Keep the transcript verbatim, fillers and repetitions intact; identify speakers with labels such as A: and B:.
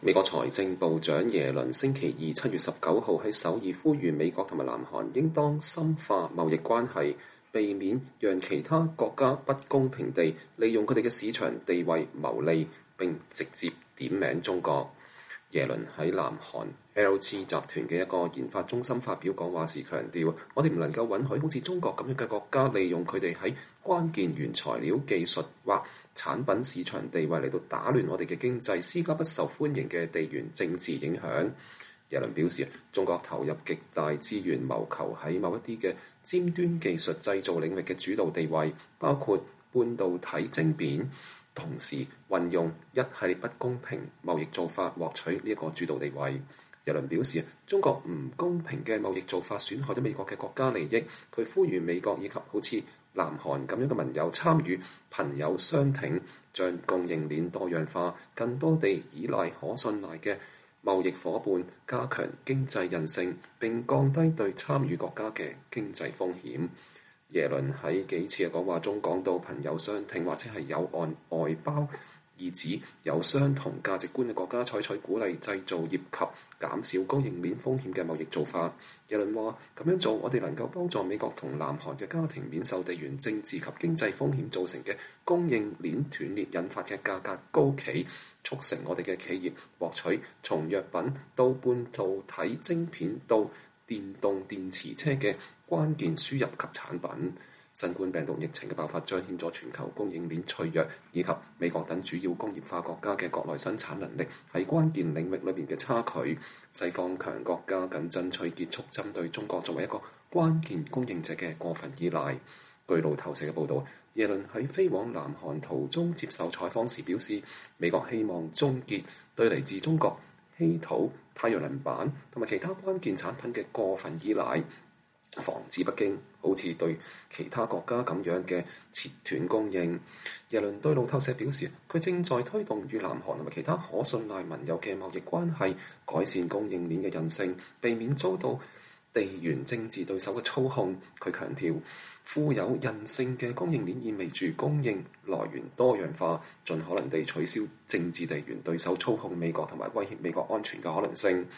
A: 美國財政部長耶倫星期二七月十九號喺首爾呼籲美國同埋南韓應當深化貿易關係，避免讓其他國家不公平地利用佢哋嘅市場地位牟利，並直接點名中國。耶倫喺南韓 L G 集團嘅一個研發中心發表講話時強調，我哋唔能夠允許好似中國咁樣嘅國家利用佢哋喺關鍵原材料技術或產品市場地位嚟到打亂我哋嘅經濟，施加不受歡迎嘅地緣政治影響。耶倫表示，中國投入極大資源，謀求喺某一啲嘅尖端技術製造領域嘅主導地位，包括半導體晶片，同時運用一系列不公平貿易做法獲取呢一個主導地位。耶倫表示，中國唔公平嘅貿易做法損害咗美國嘅國家利益。佢呼籲美國以及好似南韓咁樣嘅盟友參與朋友相挺，將供應鏈多樣化，更多地依賴可信賴嘅貿易夥伴，加強經濟韌性，並降低對參與國家嘅經濟風險。耶倫喺幾次嘅講話中講到朋友相挺或者係友岸外包，意指有相同價值觀嘅國家採取鼓勵製造業及減少供應鏈風險嘅貿易做法。耶倫話：咁樣做，我哋能夠幫助美國同南韓嘅家庭免受地緣政治及經濟風險造成嘅供應鏈斷裂引發嘅價格高企，促成我哋嘅企業獲取從藥品到半導體晶片到電動電池車嘅關鍵輸入及產品。新冠病毒疫情嘅爆發彰顯咗全球供應鏈脆弱，以及美國等主要工業化國家嘅國內生產能力喺關鍵領域裏面嘅差距。西方強國家緊爭取結束針對中國作為一個關鍵供應者嘅過分依賴。據路透社嘅報導，耶倫喺飛往南韓途中接受採訪時表示，美國希望終結對嚟自中國稀土、太陽能板同埋其他關鍵產品嘅過分依賴，防止北京好似對其他國家咁樣嘅切斷供應。耶倫對路透社表示，佢正在推動與南韓同埋其他可信賴盟友嘅貿易關係，改善供應鏈嘅韌性，避免遭到地緣政治對手嘅操控。佢強調，富有韌性嘅供應鏈意味住供應來源多樣化，盡可能地取消政治地緣對手操控美國同埋威脅美國安全嘅可能性。